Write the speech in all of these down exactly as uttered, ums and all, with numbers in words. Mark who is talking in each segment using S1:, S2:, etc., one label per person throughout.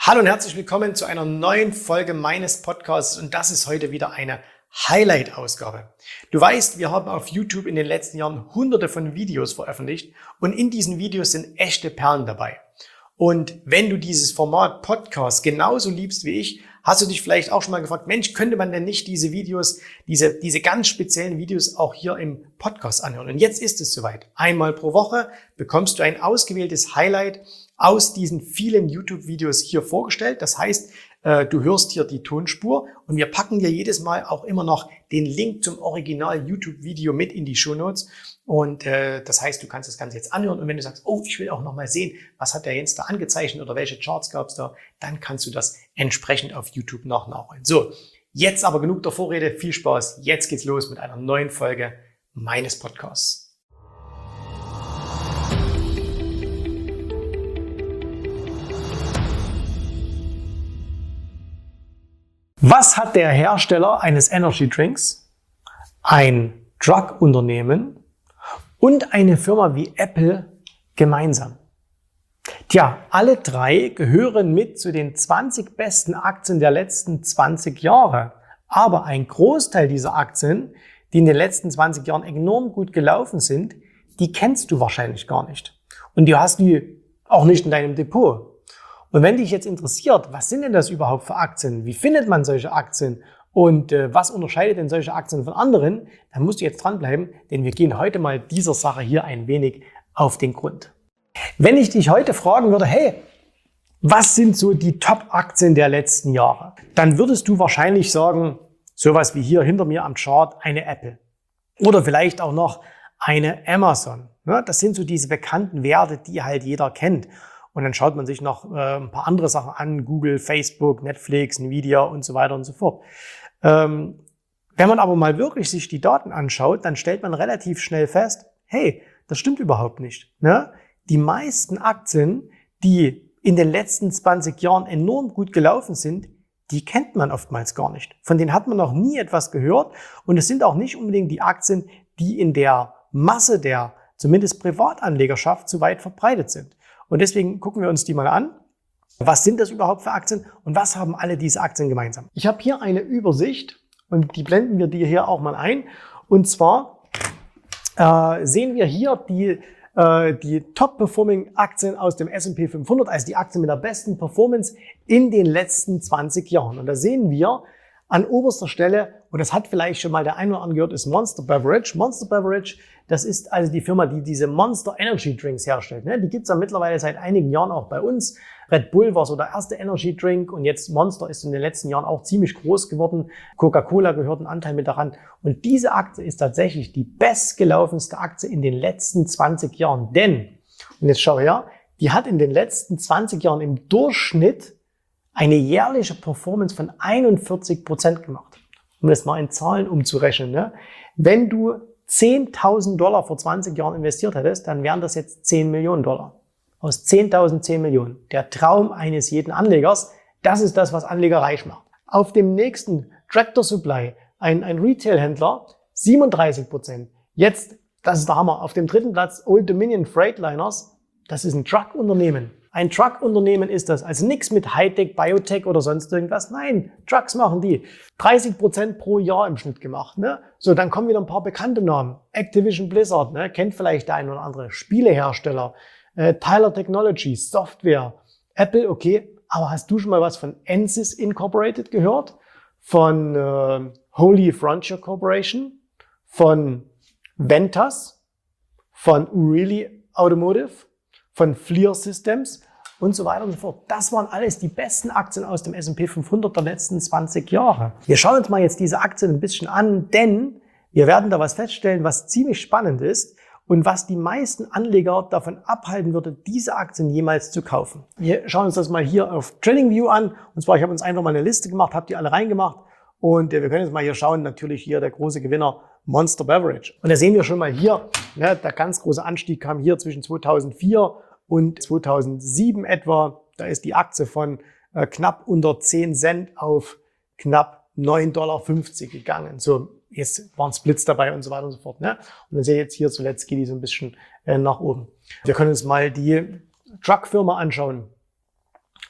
S1: Hallo und herzlich willkommen zu einer neuen Folge meines Podcasts und das ist heute wieder eine Highlight-Ausgabe. Du weißt, wir haben auf YouTube in den letzten Jahren hunderte von Videos veröffentlicht und in diesen Videos sind echte Perlen dabei. Und wenn du dieses Format Podcast genauso liebst wie ich, hast du dich vielleicht auch schon mal gefragt, Mensch, könnte man denn nicht diese Videos, diese, diese ganz speziellen Videos auch hier im Podcast anhören? Und jetzt ist es soweit. Einmal pro Woche bekommst du ein ausgewähltes Highlight aus diesen vielen YouTube-Videos hier vorgestellt. Das heißt, du hörst hier die Tonspur und wir packen dir jedes Mal auch immer noch den Link zum Original-YouTube-Video mit in die Shownotes. Und äh, das heißt, du kannst das Ganze jetzt anhören und wenn du sagst, oh, ich will auch noch mal sehen, was hat der Jens da angezeichnet oder welche Charts gab es da, dann kannst du das entsprechend auf YouTube noch nachholen. So, jetzt aber genug der Vorrede, viel Spaß. Jetzt geht's los mit einer neuen Folge meines Podcasts. Was hat der Hersteller eines Energy Drinks, ein Drug-Unternehmen und eine Firma wie Apple gemeinsam? Tja, alle drei gehören mit zu den zwanzig besten Aktien der letzten zwanzig Jahre. Aber ein Großteil dieser Aktien, die in den letzten zwanzig Jahren enorm gut gelaufen sind, die kennst du wahrscheinlich gar nicht. Und du hast die auch nicht in deinem Depot. Und wenn dich jetzt interessiert, was sind denn das überhaupt für Aktien? Wie findet man solche Aktien? Und äh, was unterscheidet denn solche Aktien von anderen? Dann musst du jetzt dranbleiben, denn wir gehen heute mal dieser Sache hier ein wenig auf den Grund. Wenn ich dich heute fragen würde, hey, was sind so die Top-Aktien der letzten Jahre? Dann würdest du wahrscheinlich sagen, sowas wie hier hinter mir am Chart, eine Apple. Oder vielleicht auch noch eine Amazon. Ja, das sind so diese bekannten Werte, die halt jeder kennt. Und dann schaut man sich noch äh, ein paar andere Sachen an, Google, Facebook, Netflix, Nvidia und so weiter und so fort. Ähm, wenn man aber mal wirklich sich die Daten anschaut, dann stellt man relativ schnell fest, hey, das stimmt überhaupt nicht. Ne? Die meisten Aktien, die in den letzten zwanzig Jahren enorm gut gelaufen sind, die kennt man oftmals gar nicht. Von denen hat man noch nie etwas gehört. Und es sind auch nicht unbedingt die Aktien, die in der Masse der zumindest Privatanlegerschaft so weit verbreitet sind. Und deswegen gucken wir uns die mal an. Was sind das überhaupt für Aktien und was haben alle diese Aktien gemeinsam? Ich habe hier eine Übersicht und die blenden wir dir hier auch mal ein. Und zwar äh, sehen wir hier die, äh, die Top-Performing-Aktien aus dem S und P fünfhundert, also die Aktien mit der besten Performance in den letzten zwanzig Jahren. Und da sehen wir an oberster Stelle, und das hat vielleicht schon mal der eine oder andere gehört, ist Monster Beverage. Monster Beverage, das ist also die Firma, die diese Monster Energy Drinks herstellt. Die gibt es ja mittlerweile seit einigen Jahren auch bei uns. Red Bull war so der erste Energy Drink und jetzt Monster ist in den letzten Jahren auch ziemlich groß geworden. Coca-Cola gehört einen Anteil mit daran. Und diese Aktie ist tatsächlich die bestgelaufenste Aktie in den letzten zwanzig Jahren. Denn, und jetzt schau her, die hat in den letzten zwanzig Jahren im Durchschnitt eine jährliche Performance von einundvierzig Prozent gemacht. Um das mal in Zahlen umzurechnen. Ne? Wenn du zehntausend Dollar vor zwanzig Jahren investiert hättest, dann wären das jetzt zehn Millionen Dollar. Aus zehntausend zehn Millionen. Der Traum eines jeden Anlegers, das ist das, was Anleger reich macht. Auf dem nächsten Tractor Supply, ein, ein Retail-Händler, siebenunddreißig Prozent. Jetzt, das ist der Hammer, auf dem dritten Platz Old Dominion Freightliners, das ist ein Truck-Unternehmen. Ein Truck-Unternehmen ist das, also nichts mit Hightech, Biotech oder sonst irgendwas. Nein, Trucks machen die. dreißig Prozent pro Jahr im Schnitt gemacht. Ne? So, dann kommen wieder ein paar bekannte Namen. Activision Blizzard, ne? Kennt vielleicht der ein oder andere. Spielehersteller, äh, Tyler Technologies, Software, Apple, okay. Aber hast du schon mal was von Ansys Incorporated gehört? Von äh, Holy Frontier Corporation? Von Ventas? Von O'Reilly Automotive? Von Fleer Systems und so weiter und so fort. Das waren alles die besten Aktien aus dem S und P fünfhundert der letzten zwanzig Jahre. Wir schauen uns mal jetzt diese Aktien ein bisschen an, denn wir werden da was feststellen, was ziemlich spannend ist und was die meisten Anleger davon abhalten würde, diese Aktien jemals zu kaufen. Wir schauen uns das mal hier auf TradingView an. Und zwar, ich habe uns einfach mal eine Liste gemacht, habe die alle reingemacht. Und wir können jetzt mal hier schauen, natürlich hier der große Gewinner Monster Beverage. Und da sehen wir schon mal hier, ne, der ganz große Anstieg kam hier zwischen zweitausendvier und zweitausendsieben etwa. Da ist die Aktie von äh, knapp unter zehn Cent auf knapp neun Komma fünfzig Dollar gegangen. So, jetzt waren Splits dabei und so weiter und so fort. Ne? Und dann sehe ich jetzt hier zuletzt geht die so ein bisschen äh, nach oben. Wir können uns mal die Truckfirma anschauen.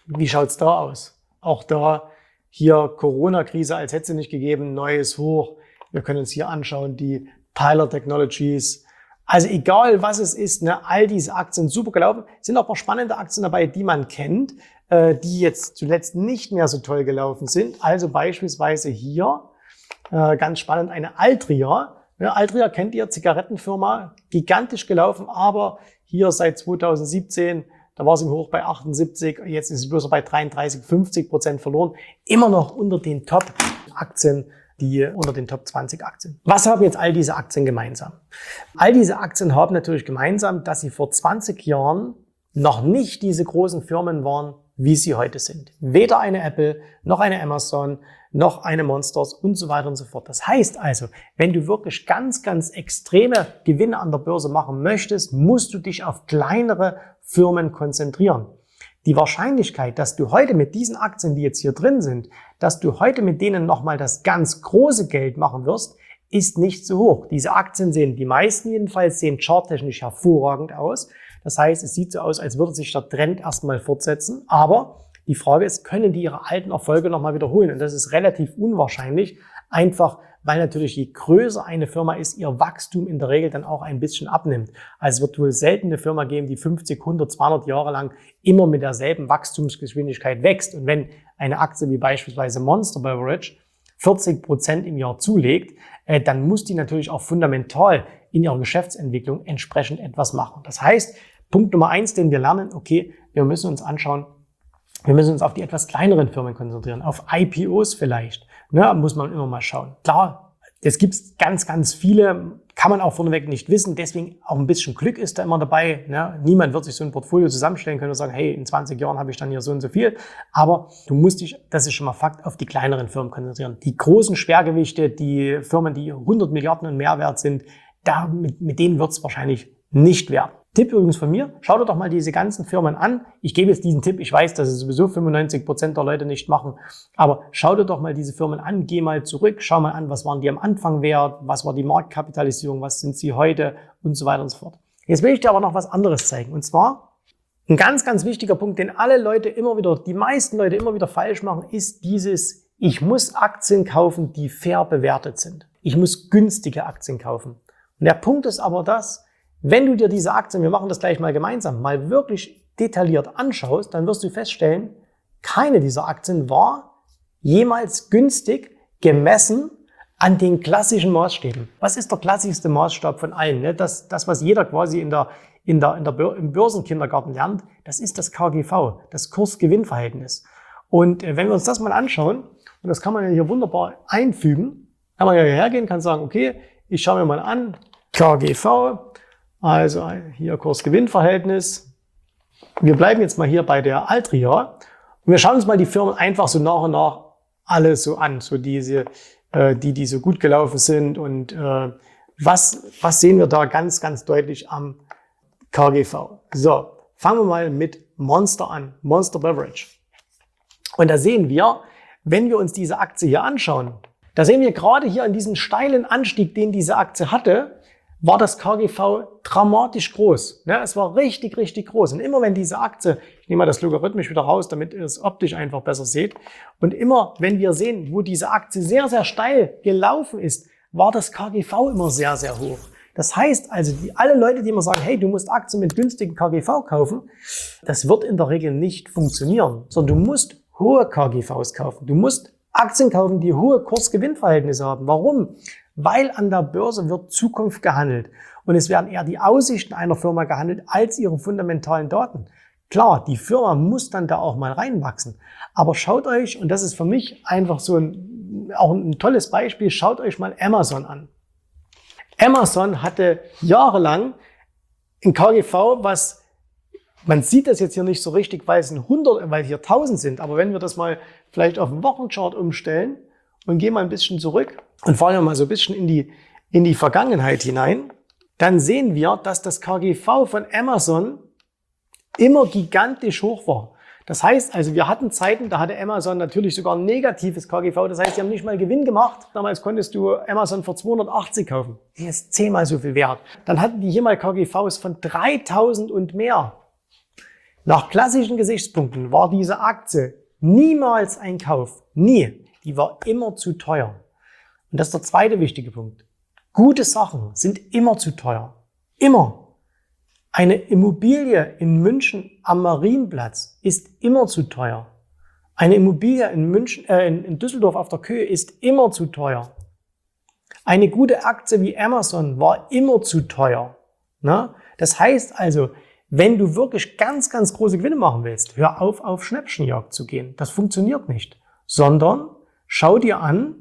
S1: Wie schaut's da aus? Auch da hier Corona-Krise, als hätte es nicht gegeben, neues Hoch. Wir können uns hier anschauen, die Tyler Technologies. Also egal, was es ist, ne, all diese Aktien super gelaufen. Sind auch ein paar spannende Aktien dabei, die man kennt, äh, die jetzt zuletzt nicht mehr so toll gelaufen sind. Also beispielsweise hier, äh, ganz spannend, eine Altria. Ja, Altria kennt ihr, Zigarettenfirma, gigantisch gelaufen, aber hier seit zweitausendsiebzehn, da war sie im Hoch bei achtundsiebzig, jetzt ist sie bloß bei dreiunddreißig, fünfzig Prozent verloren. Immer noch unter den Top-Aktien, die unter den Top zwanzig Aktien. Was haben jetzt all diese Aktien gemeinsam? All diese Aktien haben natürlich gemeinsam, dass sie vor zwanzig Jahren noch nicht diese großen Firmen waren, wie sie heute sind. Weder eine Apple, noch eine Amazon, noch eine Monsters und so weiter und so fort. Das heißt also, wenn du wirklich ganz, ganz extreme Gewinne an der Börse machen möchtest, musst du dich auf kleinere Firmen konzentrieren. Die Wahrscheinlichkeit, dass du heute mit diesen Aktien, die jetzt hier drin sind, dass du heute mit denen nochmal das ganz große Geld machen wirst, ist nicht so hoch. Diese Aktien sehen, die meisten jedenfalls, sehen charttechnisch hervorragend aus. Das heißt, es sieht so aus, als würde sich der Trend erstmal fortsetzen. Aber die Frage ist, können die ihre alten Erfolge nochmal wiederholen? Und das ist relativ unwahrscheinlich, einfach weil natürlich je größer eine Firma ist, ihr Wachstum in der Regel dann auch ein bisschen abnimmt. Also es wird wohl selten eine Firma geben, die fünfzig, hundert, zweihundert Jahre lang immer mit derselben Wachstumsgeschwindigkeit wächst. Und wenn eine Aktie wie beispielsweise Monster Beverage vierzig Prozent im Jahr zulegt, äh, dann muss die natürlich auch fundamental in ihrer Geschäftsentwicklung entsprechend etwas machen. Das heißt, Punkt Nummer eins, den wir lernen, okay, wir müssen uns anschauen, wir müssen uns auf die etwas kleineren Firmen konzentrieren, auf I P Os vielleicht. Ne, muss man immer mal schauen. Klar, es gibt ganz, ganz viele, kann man auch vorneweg nicht wissen. Deswegen auch ein bisschen Glück ist da immer dabei. Ne? Niemand wird sich so ein Portfolio zusammenstellen können und sagen, hey, in zwanzig Jahren habe ich dann hier so und so viel. Aber du musst dich, das ist schon mal Fakt, auf die kleineren Firmen konzentrieren. Die großen Schwergewichte, die Firmen, die hundert Milliarden und mehr wert sind, da, mit, mit denen wird es wahrscheinlich nicht werden. Tipp übrigens von mir, schau dir doch mal diese ganzen Firmen an. Ich gebe jetzt diesen Tipp, ich weiß, dass es sowieso fünfundneunzig Prozent der Leute nicht machen, aber schau dir doch mal diese Firmen an, geh mal zurück, schau mal an, was waren die am Anfang wert, was war die Marktkapitalisierung, was sind sie heute und so weiter und so fort. Jetzt will ich dir aber noch was anderes zeigen, und zwar ein ganz, ganz wichtiger Punkt, den alle Leute immer wieder, die meisten Leute immer wieder falsch machen, ist dieses, ich muss Aktien kaufen, die fair bewertet sind. Ich muss günstige Aktien kaufen. Und der Punkt ist aber das, wenn du dir diese Aktien, wir machen das gleich mal gemeinsam, mal wirklich detailliert anschaust, dann wirst du feststellen, keine dieser Aktien war jemals günstig gemessen an den klassischen Maßstäben. Was ist der klassischste Maßstab von allen? Das, das was jeder quasi in der, in der, in der, im Börsenkindergarten lernt, das ist das K G V, das Kurs-Gewinn-Verhältnis. Und wenn wir uns das mal anschauen, und das kann man ja hier wunderbar einfügen, kann man ja hierher gehen, kann sagen, okay, ich schaue mir mal an, K G V, also hier Kurs-Gewinn-Verhältnis. Wir bleiben jetzt mal hier bei der Altria und wir schauen uns mal die Firmen einfach so nach und nach alle so an, so diese, äh, die, die so gut gelaufen sind, und äh, was, was sehen wir da ganz, ganz deutlich am K G V. So, fangen wir mal mit Monster an, Monster Beverage. Und da sehen wir, wenn wir uns diese Aktie hier anschauen, da sehen wir gerade hier an diesem steilen Anstieg, den diese Aktie hatte, war das K G V dramatisch groß. Ja, es war richtig, richtig groß. Und immer wenn diese Aktie, ich nehme mal das logarithmisch wieder raus, damit ihr es optisch einfach besser seht, und immer wenn wir sehen, wo diese Aktie sehr, sehr steil gelaufen ist, war das K G V immer sehr, sehr hoch. Das heißt also, die, alle Leute, die immer sagen, hey, du musst Aktien mit günstigem K G V kaufen, das wird in der Regel nicht funktionieren, sondern du musst hohe K G Vs kaufen. Du musst Aktien kaufen, die hohe Kurs-Gewinn-Verhältnisse haben. Warum? Weil an der Börse wird Zukunft gehandelt und es werden eher die Aussichten einer Firma gehandelt als ihre fundamentalen Daten. Klar, die Firma muss dann da auch mal reinwachsen. Aber schaut euch, und das ist für mich einfach so ein, auch ein tolles Beispiel, schaut euch mal Amazon an. Amazon hatte jahrelang ein K G V, was, man sieht das jetzt hier nicht so richtig, weil es ein hundert, weil hier tausend sind, aber wenn wir das mal vielleicht auf den Wochenchart umstellen und gehen mal ein bisschen zurück und fahren mal so ein bisschen in die, in die Vergangenheit hinein, dann sehen wir, dass das K G V von Amazon immer gigantisch hoch war. Das heißt also, wir hatten Zeiten, da hatte Amazon natürlich sogar ein negatives K G V. Das heißt, die haben nicht mal Gewinn gemacht. Damals konntest du Amazon für zweihundertachtzig kaufen. Die ist zehnmal so viel wert. Dann hatten die hier mal K G Vs von dreitausend und mehr. Nach klassischen Gesichtspunkten war diese Aktie niemals ein Kauf. Nie. Die war immer zu teuer. Und das ist der zweite wichtige Punkt. Gute Sachen sind immer zu teuer. Immer. Eine Immobilie in München am Marienplatz ist immer zu teuer. Eine Immobilie in München, äh, in Düsseldorf auf der Köhe ist immer zu teuer. Eine gute Aktie wie Amazon war immer zu teuer. Na? Das heißt also, wenn du wirklich ganz, ganz große Gewinne machen willst, hör auf, auf Schnäppchenjagd zu gehen. Das funktioniert nicht. Sondern schau dir an,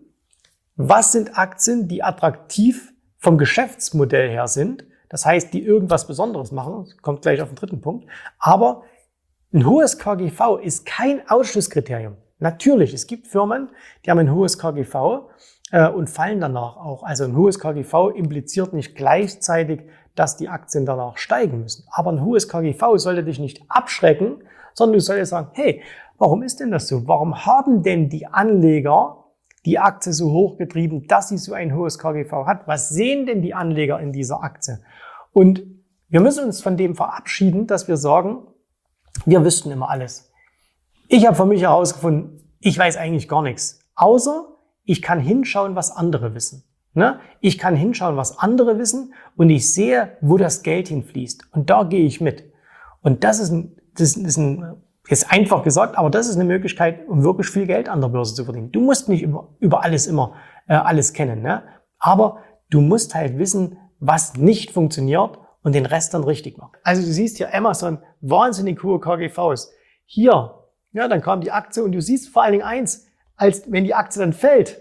S1: was sind Aktien, die attraktiv vom Geschäftsmodell her sind. Das heißt, die irgendwas Besonderes machen. Das kommt gleich auf den dritten Punkt. Aber ein hohes K G V ist kein Ausschlusskriterium. Natürlich, es gibt Firmen, die haben ein hohes K G V äh, und fallen danach auch. Also ein hohes K G V impliziert nicht gleichzeitig, dass die Aktien danach steigen müssen. Aber ein hohes K G V sollte dich nicht abschrecken, sondern du solltest sagen, hey, warum ist denn das so? Warum haben denn die Anleger die Aktie so hoch getrieben, dass sie so ein hohes K G V hat? Was sehen denn die Anleger in dieser Aktie? Und wir müssen uns von dem verabschieden, dass wir sagen, wir wüssten immer alles. Ich habe für mich herausgefunden, ich weiß eigentlich gar nichts, außer ich kann hinschauen, was andere wissen. Ne? Ich kann hinschauen, was andere wissen und ich sehe, wo das Geld hinfließt. Und da gehe ich mit. Und das ist ein, das ist ein, ist einfach gesagt, aber das ist eine Möglichkeit, um wirklich viel Geld an der Börse zu verdienen. Du musst nicht über, über alles immer äh, alles kennen, ne? Aber du musst halt wissen, was nicht funktioniert und den Rest dann richtig machen. Also du siehst hier Amazon, wahnsinnig hohe K G Vs. Hier, ja, dann kam die Aktie und du siehst vor allen Dingen eins, als wenn die Aktie dann fällt.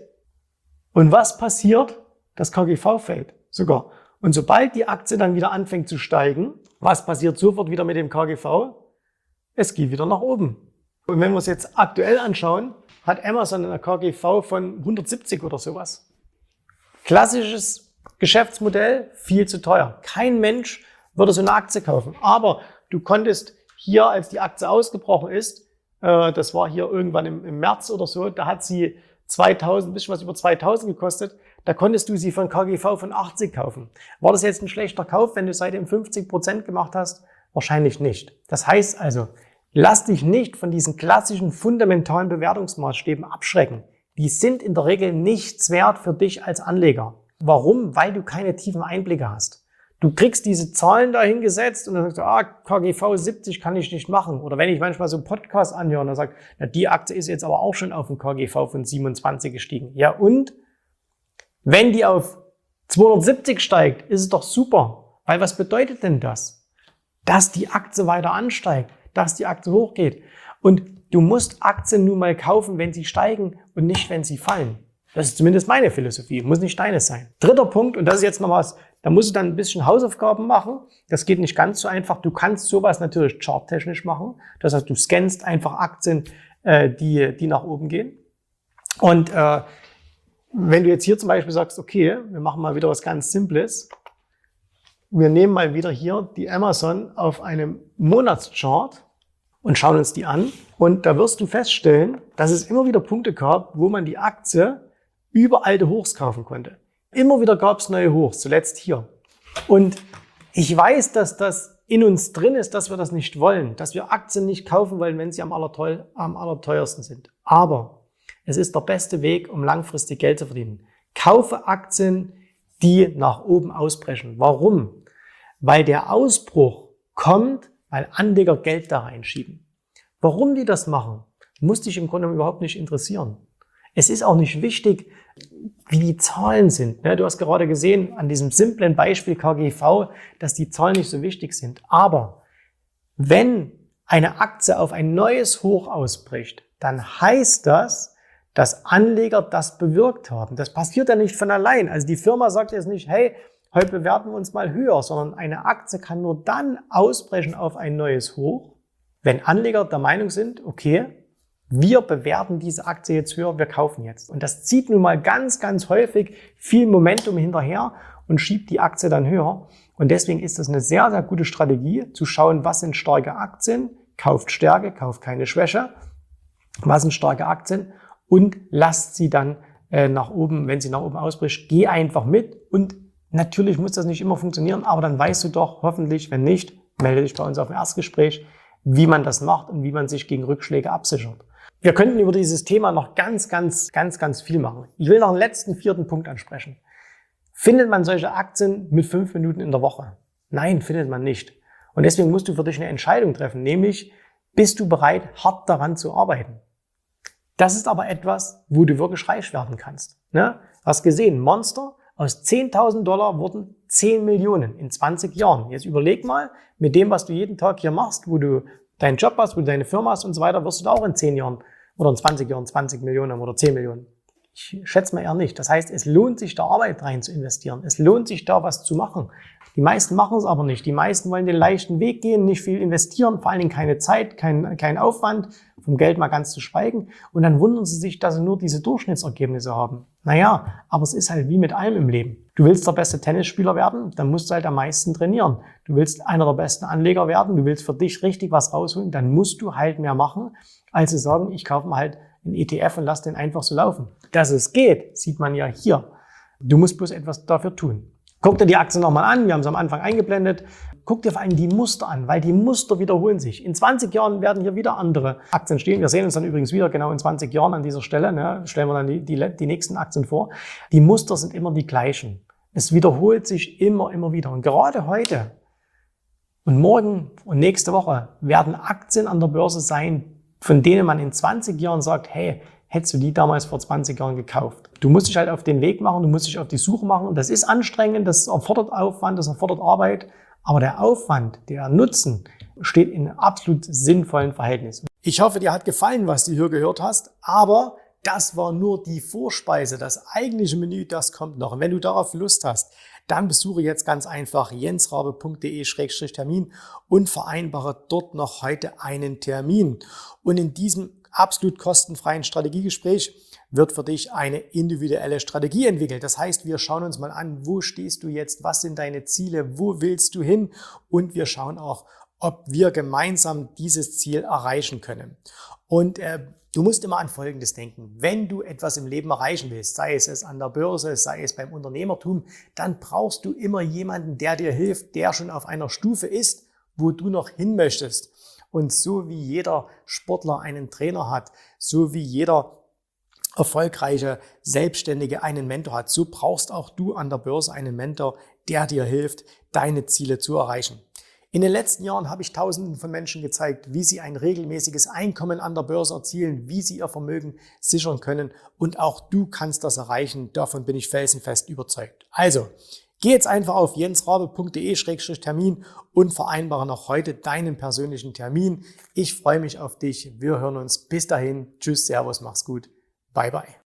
S1: Und was passiert? Das K G V fällt sogar. Und sobald die Aktie dann wieder anfängt zu steigen, was passiert sofort wieder mit dem K G V? Es geht wieder nach oben. Und wenn wir es jetzt aktuell anschauen, hat Amazon ein K G V von hundertsiebzig oder sowas. Klassisches Geschäftsmodell, viel zu teuer. Kein Mensch würde so eine Aktie kaufen. Aber du konntest hier, als die Aktie ausgebrochen ist, äh, das war hier irgendwann im, im März oder so, da hat sie zweitausend, ein bisschen was über zweitausend gekostet, da konntest du sie für ein K G V von achtzig kaufen. War das jetzt ein schlechter Kauf, wenn du seitdem fünfzig Prozent gemacht hast? Wahrscheinlich nicht. Das heißt also, lass dich nicht von diesen klassischen fundamentalen Bewertungsmaßstäben abschrecken. Die sind in der Regel nichts wert für dich als Anleger. Warum? Weil du keine tiefen Einblicke hast. Du kriegst diese Zahlen dahin gesetzt und dann sagst du, ah, K G V siebzig kann ich nicht machen. Oder wenn ich manchmal so einen Podcast anhöre und dann sage, na, die Aktie ist jetzt aber auch schon auf ein K G V von siebenundzwanzig gestiegen. Ja und? Wenn die auf zweihundertsiebzig steigt, ist es doch super. Weil was bedeutet denn das? Dass die Aktie weiter ansteigt, dass die Aktie hochgeht. Und du musst Aktien nun mal kaufen, wenn sie steigen und nicht, wenn sie fallen. Das ist zumindest meine Philosophie, muss nicht deine sein. Dritter Punkt, und das ist jetzt noch was, da musst du dann ein bisschen Hausaufgaben machen. Das geht nicht ganz so einfach. Du kannst sowas natürlich charttechnisch machen. Das heißt, du scannst einfach Aktien, äh, die, die nach oben gehen. Und äh, wenn du jetzt hier zum Beispiel sagst, okay, wir machen mal wieder was ganz Simples. Wir nehmen mal wieder hier die Amazon auf einem Monatschart und schauen uns die an. Und da wirst du feststellen, dass es immer wieder Punkte gab, wo man die Aktie über alte Hochs kaufen konnte. Immer wieder gab es neue Hochs, zuletzt hier. Und ich weiß, dass das in uns drin ist, dass wir das nicht wollen, dass wir Aktien nicht kaufen wollen, wenn sie am, allerteu- am allerteuersten sind. Aber es ist der beste Weg, um langfristig Geld zu verdienen. Kaufe Aktien, die nach oben ausbrechen. Warum? Weil der Ausbruch kommt, weil Anleger Geld da reinschieben. Warum die das machen, muss dich im Grunde überhaupt nicht interessieren. Es ist auch nicht wichtig, wie die Zahlen sind. Du hast gerade gesehen, an diesem simplen Beispiel K G V, dass die Zahlen nicht so wichtig sind. Aber wenn eine Aktie auf ein neues Hoch ausbricht, dann heißt das, dass Anleger das bewirkt haben. Das passiert ja nicht von allein. Also die Firma sagt jetzt nicht, hey, heute bewerten wir uns mal höher, sondern eine Aktie kann nur dann ausbrechen auf ein neues Hoch, wenn Anleger der Meinung sind, okay, wir bewerten diese Aktie jetzt höher, wir kaufen jetzt. Und das zieht nun mal ganz, ganz häufig viel Momentum hinterher und schiebt die Aktie dann höher. Und deswegen ist das eine sehr, sehr gute Strategie, zu schauen, was sind starke Aktien, kauft Stärke, kauft keine Schwäche, was sind starke Aktien und lasst sie dann äh, nach oben, wenn sie nach oben ausbricht, geh einfach mit. Und natürlich muss das nicht immer funktionieren, aber dann weißt du doch hoffentlich, wenn nicht, melde dich bei uns auf ein Erstgespräch. wie man das macht und wie man sich gegen Rückschläge absichert. Wir könnten über dieses Thema noch ganz, ganz, ganz, ganz viel machen. Ich will noch einen letzten vierten Punkt ansprechen. Findet man solche Aktien mit fünf Minuten in der Woche? Nein, findet man nicht. Und deswegen musst du für dich eine Entscheidung treffen, nämlich, bist du bereit, hart daran zu arbeiten? Das ist aber etwas, wo du wirklich reich werden kannst. Ne? Hast gesehen, Monster, aus zehntausend Dollar wurden zehn Millionen in zwanzig Jahren. Jetzt überleg mal, mit dem, was du jeden Tag hier machst, wo du deinen Job hast, wo du deine Firma hast und so weiter, wirst du da auch in zehn Jahren oder in zwanzig Jahren zwanzig Millionen oder zehn Millionen. Ich schätze mal eher nicht. Das heißt, es lohnt sich, da Arbeit rein zu investieren. Es lohnt sich, da was zu machen. Die meisten machen es aber nicht. Die meisten wollen den leichten Weg gehen, nicht viel investieren, vor allen Dingen keine Zeit, kein, kein Aufwand, vom Geld mal ganz zu schweigen. Und dann wundern sie sich, dass sie nur diese Durchschnittsergebnisse haben. Naja, aber es ist halt wie mit allem im Leben. Du willst der beste Tennisspieler werden, dann musst du halt am meisten trainieren. Du willst einer der besten Anleger werden, du willst für dich richtig was rausholen, dann musst du halt mehr machen, als zu sagen, ich kaufe mal halt einen E T F und lass den einfach so laufen. Dass es geht, sieht man ja hier. Du musst bloß etwas dafür tun. Guck dir die Aktien nochmal an, wir haben sie am Anfang eingeblendet. Guck dir vor allem die Muster an, weil die Muster wiederholen sich. In zwanzig Jahren werden hier wieder andere Aktien stehen. Wir sehen uns dann übrigens wieder genau in zwanzig Jahren an dieser Stelle. Ne? Stellen wir dann die, die, die nächsten Aktien vor. Die Muster sind immer die gleichen. Es wiederholt sich immer, immer wieder. Und gerade heute und morgen und nächste Woche werden Aktien an der Börse sein, von denen man in zwanzig Jahren sagt, hey, hättest du die damals vor zwanzig Jahren gekauft. Du musst dich halt auf den Weg machen, du musst dich auf die Suche machen. Und das ist anstrengend, das erfordert Aufwand, das erfordert Arbeit. Aber der Aufwand, der Nutzen steht in einem absolut sinnvollen Verhältnis. Ich hoffe, dir hat gefallen, was du hier gehört hast. Aber das war nur die Vorspeise. Das eigentliche Menü, das kommt noch. Und wenn du darauf Lust hast, dann besuche jetzt ganz einfach jensrabe punkt de Schrägstrich Termin und vereinbare dort noch heute einen Termin. Und in diesem absolut kostenfreien Strategiegespräch wird für dich eine individuelle Strategie entwickelt. Das heißt, wir schauen uns mal an, wo stehst du jetzt, was sind deine Ziele, wo willst du hin, und wir schauen auch, ob wir gemeinsam dieses Ziel erreichen können. Und äh, du musst immer an Folgendes denken: Wenn du etwas im Leben erreichen willst, sei es es an der Börse, sei es beim Unternehmertum, dann brauchst du immer jemanden, der dir hilft, der schon auf einer Stufe ist, wo du noch hin möchtest. Und so wie jeder Sportler einen Trainer hat, so wie jeder erfolgreiche Selbstständige einen Mentor hat, so brauchst auch du an der Börse einen Mentor, der dir hilft, deine Ziele zu erreichen. In den letzten Jahren habe ich Tausenden von Menschen gezeigt, wie sie ein regelmäßiges Einkommen an der Börse erzielen, wie sie ihr Vermögen sichern können, und auch du kannst das erreichen. Davon bin ich felsenfest überzeugt. Also, geh jetzt einfach auf jensrabe punkt de Schrägstrich Termin und vereinbare noch heute deinen persönlichen Termin. Ich freue mich auf dich. Wir hören uns. Bis dahin. Tschüss, Servus, mach's gut. Bye, bye.